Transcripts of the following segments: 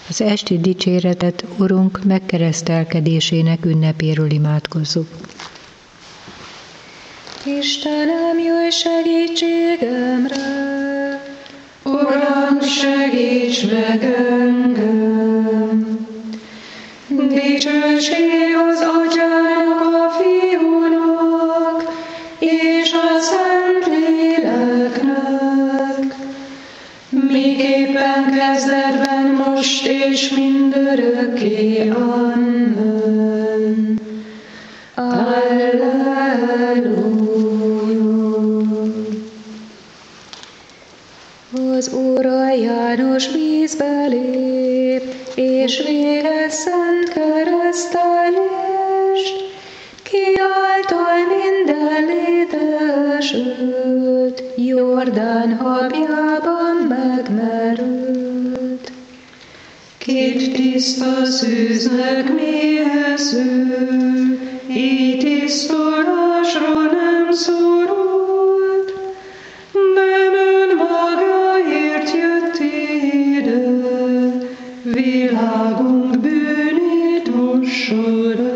Az esti dicséretet Urunk megkeresztelkedésének ünnepéről imádkozzuk. Istenem, jöjj segítségemre! Uram, segíts meg engem! Dicsőség az Atyának, a Fiúnak, és a Szentléleknek, miképpen kezdetben, most és mindörökké. Amen. Az Úr a János vízbe lép, és végez szent keresztelést, ki által minden létesült, Jordán habjában megmerült. Két tiszta szűznek méhez ő, így tisztulásra nem szorult, nem önmagáért jött ide, világunk bűnét mossa le.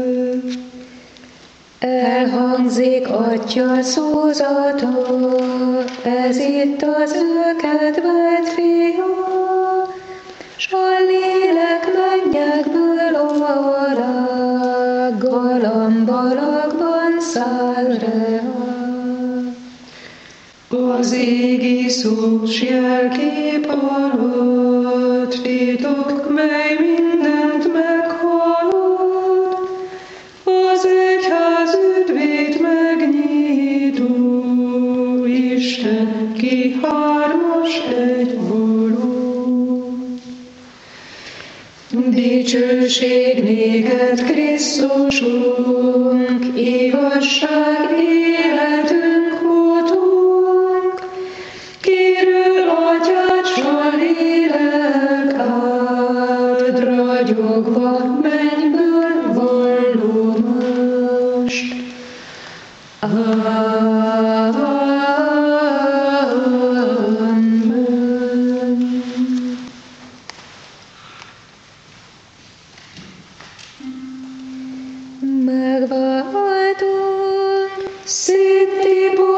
Elhangzik Atya szózata, ez itt az ő kedvelt Fia, s a lélek mennyekből alá, galambalakban száll reál. Az égi szós jelkép alatt titok, mely mindent meghalott, az egyház üdvét megnyitó, Isten ki hármas egyvaló. Dicsőség néked, Krisztusunk, igazság életünk útunk, kiről Atyád s a lélek áld, ragyogva mennyből vallomást. Megváltunk, szép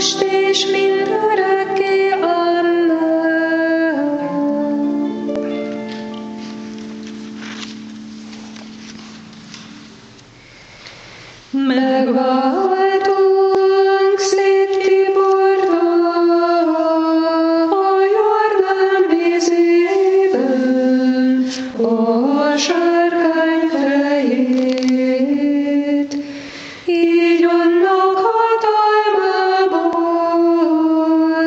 most és mindörökké. Amen. Megváltunk szét Tibortól, a Jordán vízében, a sárkány fejét, így annak hatalmából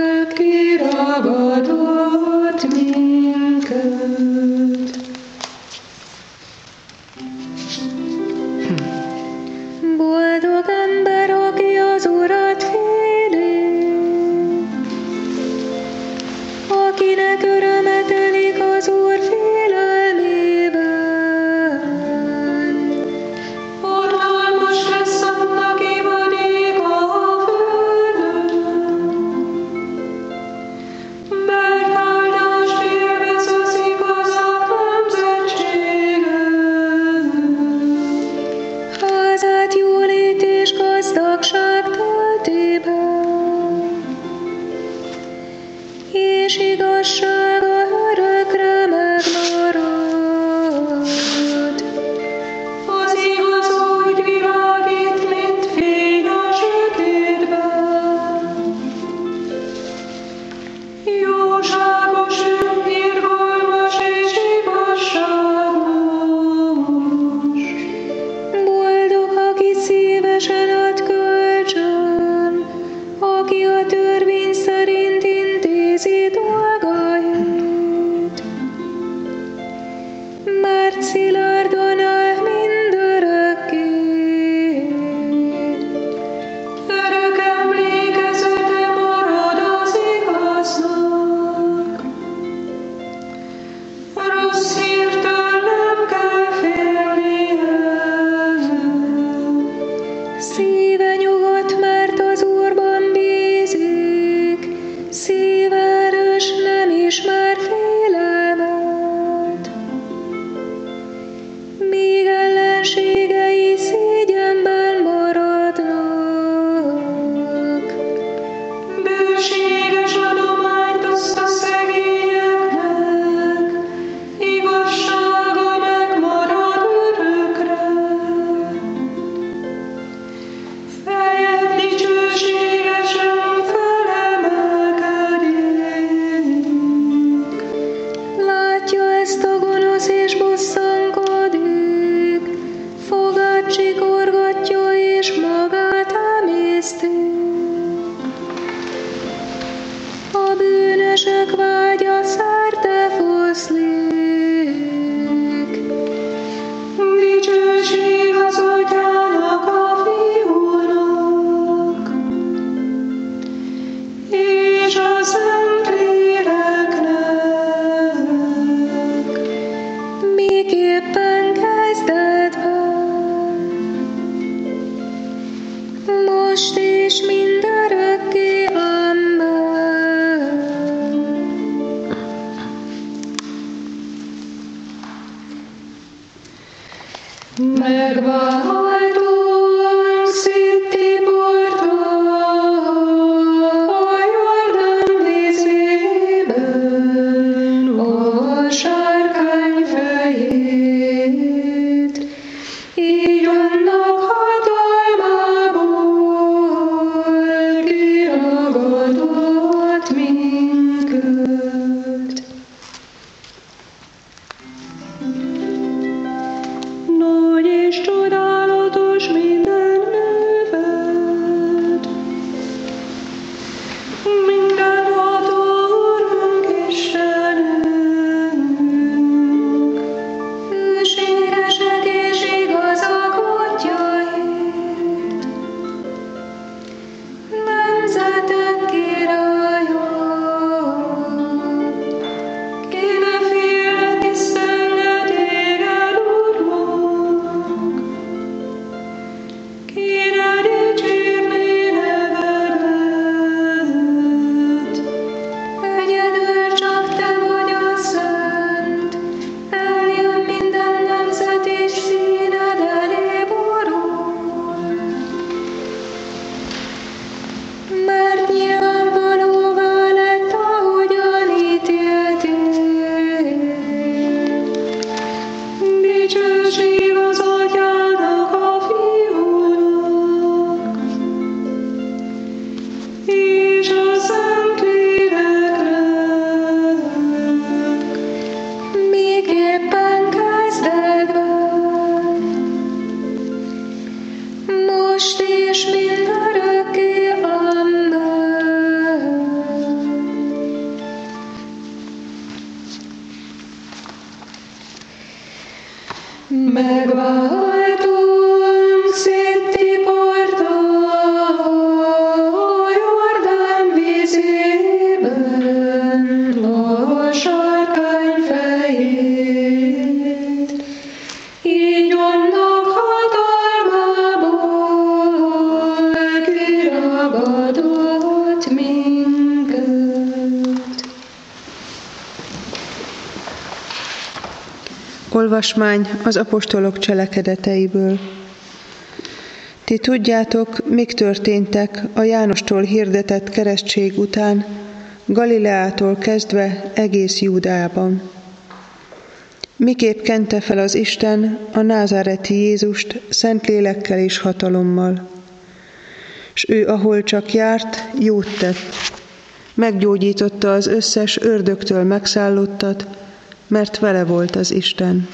Olvasmány az apostolok cselekedeteiből. Ti tudjátok, mik történtek a Jánostól hirdetett keresztség után, Galileától kezdve egész Júdeában. Miképp kente fel az Isten a názáreti Jézust szent lélekkel és hatalommal. S ő, ahol csak járt, jót tett. Meggyógyította az összes ördögtől megszállottat, mert vele volt az Isten.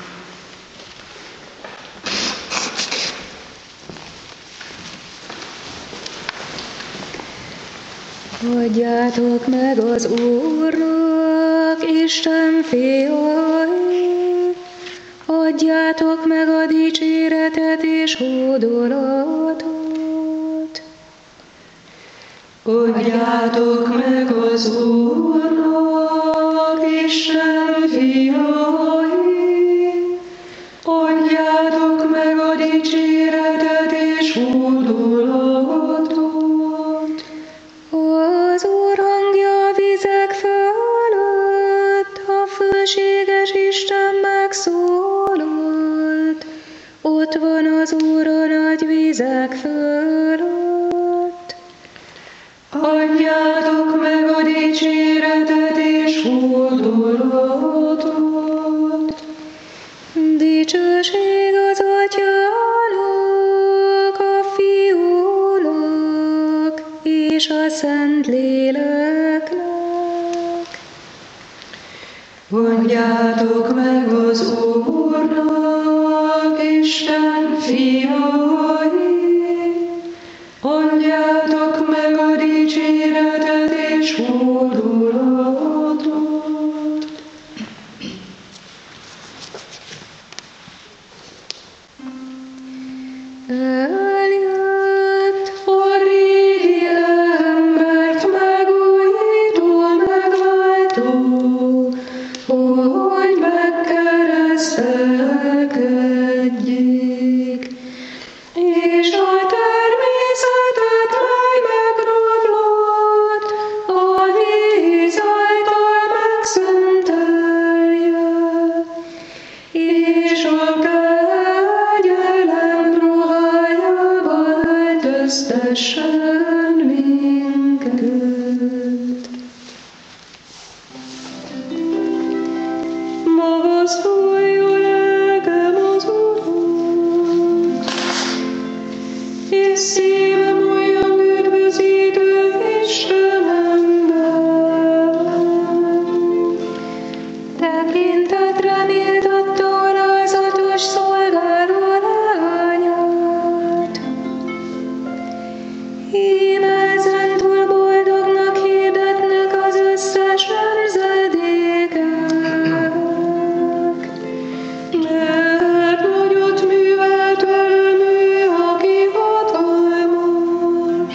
Adjátok meg az Úrnak, Isten fiai, adjátok meg a dicséretet és hódolatot. Adjátok meg az Úrnak, Isten fiai, adjátok meg a dicséretet és hódolatot. Az Úr hangja a vizek fölött, a fölséges Isten megszólalt. Ott van az Úr a nagy vizek fölött. Adjátok meg a dicséretet és hódolatot. Dicsőség az Atyának, a Fiúnak és a Szentléleknek. Adjátok meg az Úrnak, Isten fiai, adjátok meg a dicséretet és hódolatot. Eljött A régi embert megújító, megváltó, hogy megkeresztelkedjék, és a természetet megrablott, a víz által megszentelje, és a kegyelem ruhájába öltöztessen minket. Magasztalja lelkem az Urat, és szívem olyan üdvözítő Istenemben. tekintetre méltatta alázatos szolgáló lányát. Íme ezentúl boldognak hirdetnek az összes nemzedékek. Mert nagyot művelt velem ő, aki hatalmas.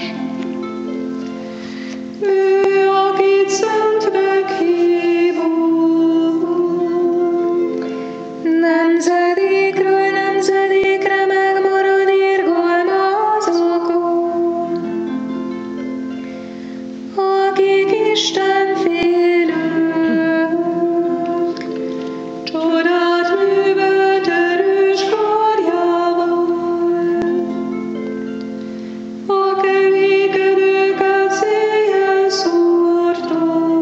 Ő, akit szentnek hívunk. Nemzedékről nemzedékre megmarad irgalmazokon, akik Isten félők. Csodát művelt erős karjával, a kevékedőket széjjel szórta.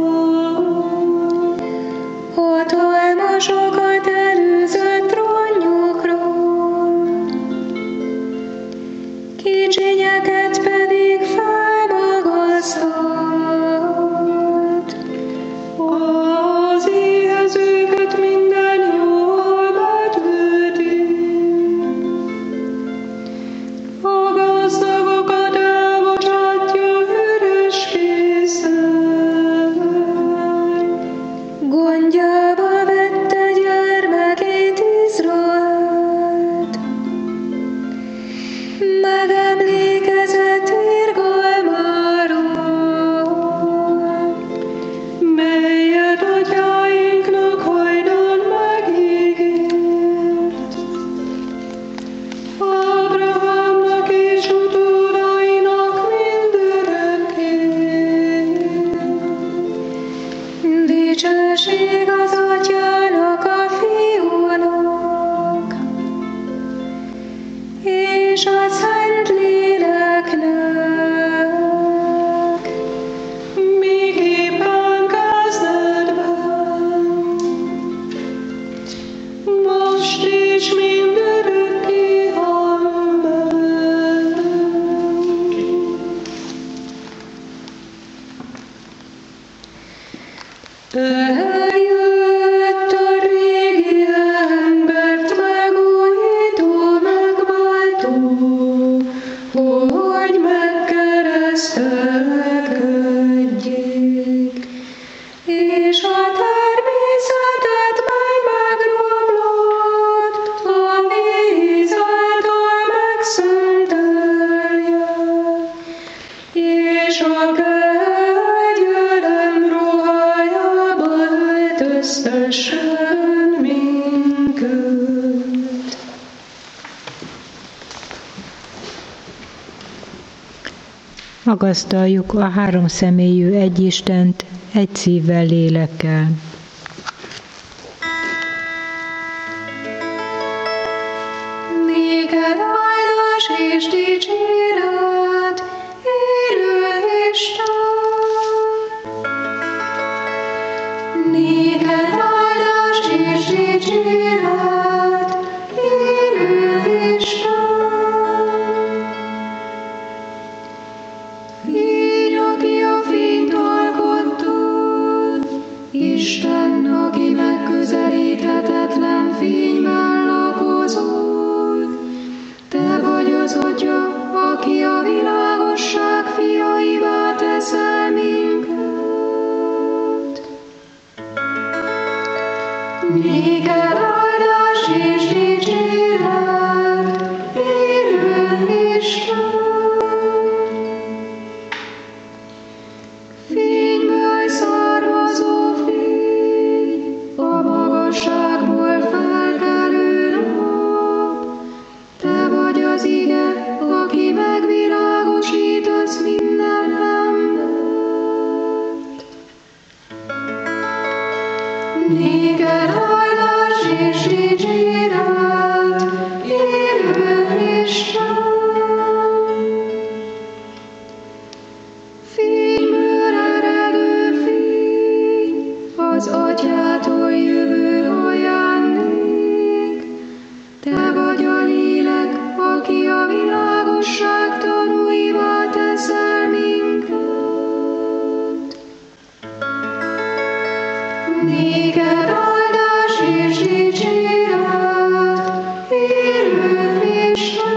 Hatalmasokat előzött trónjukról, kicsinyeket pedig felmagasztalt. Eljött a régi embert megújító, megváltó, hogy megkeresztelkedjék, és a természetet megromlott, a víz által megszentelje, és a kegyelem ruhájába öltöztessen minket. Magasztaljuk a háromszemélyű egyistent egy szívvel, lélekkel. Néked áldás és dicséret, élő Isten. Néked áldás és dicséret, élő Isten. Fény, aki a fényt alkottad, Isten, aki megközelíthetetlen fényben lakozol. Te vagy az Atya, aki a világosság fiaivá teszel minket. Néked áldás és dicséret, élő Isten. Fényből származó fény, a magasságból felkelő nap. Te vagy az ige, aki megvilágosítasz minden embert. Néked áldás és dicséret, élő Isten. Fényből eredő fény, az Atyától jövő ajándék. Te vagy a lélek, aki a világosság tanúivá teszel minket. Néked áldás és dicséret, élő Isten.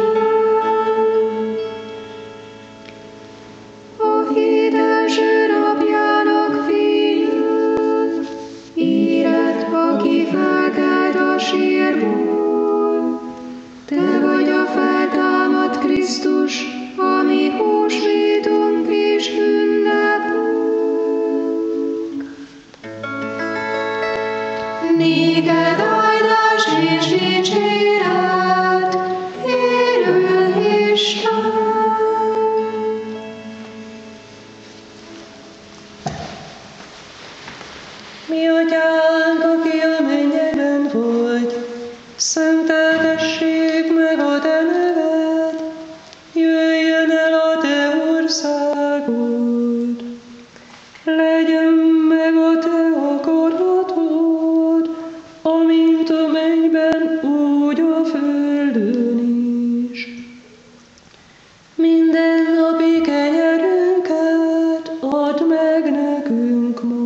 A hét első napjának fénye, élet, aki felkelt a sírból. Te vagy a feltámadt Krisztus, a mi húsvétunk és ünnepünk. Néked áldás és dicséret, élő Isten. Mi Atyánk, aki a mennyekben vagy, szenteltessék meg a te neved, jöjjön el a te országod. Legyen meg a te akaratod, amint a mennyben, úgy a földön is. Mindennapi kenyerünket add meg nekünk ma,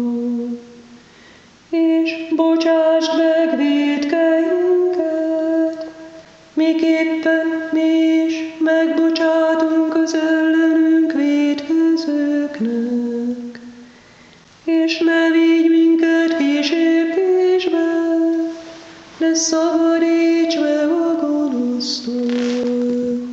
és bocsásd meg vétkeinket, miképpen mi is megbocsátunk az ellenünk vétkezőknek. És ne vigy minket kísértésbe, de szabadíts meg a gonosztól.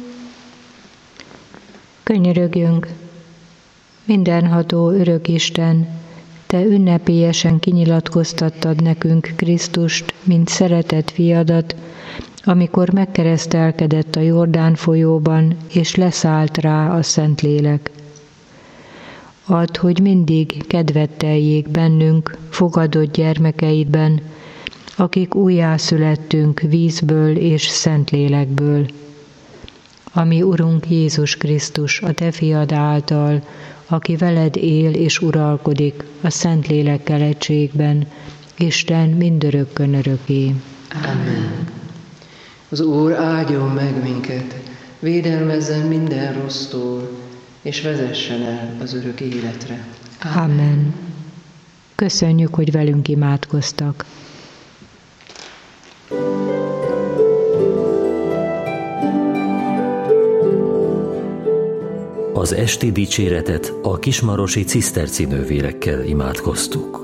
Könyörögjünk! Mindenható örök Isten, Te ünnepélyesen kinyilatkoztattad nekünk Krisztust, mint szeretett fiadat, amikor megkeresztelkedett a Jordán folyóban, és leszállt rá a Szentlélek. Add, hogy mindig kedvet teljék bennünk, fogadott gyermekeidben, akik újjászülettünk vízből és Szentlélekből. Ami Urunk Jézus Krisztus, a Te fiad által, aki veled él és uralkodik a Szentlélekkel egységben, Isten mindörökkön örökké. Amen. Az Úr áldjon meg minket, védelmezzen minden rossztól, és vezessen el az örök életre. Amen. Köszönjük, hogy velünk imádkoztak. Az esti dicséretet a kismarosi ciszterci nővérekkel imádkoztuk.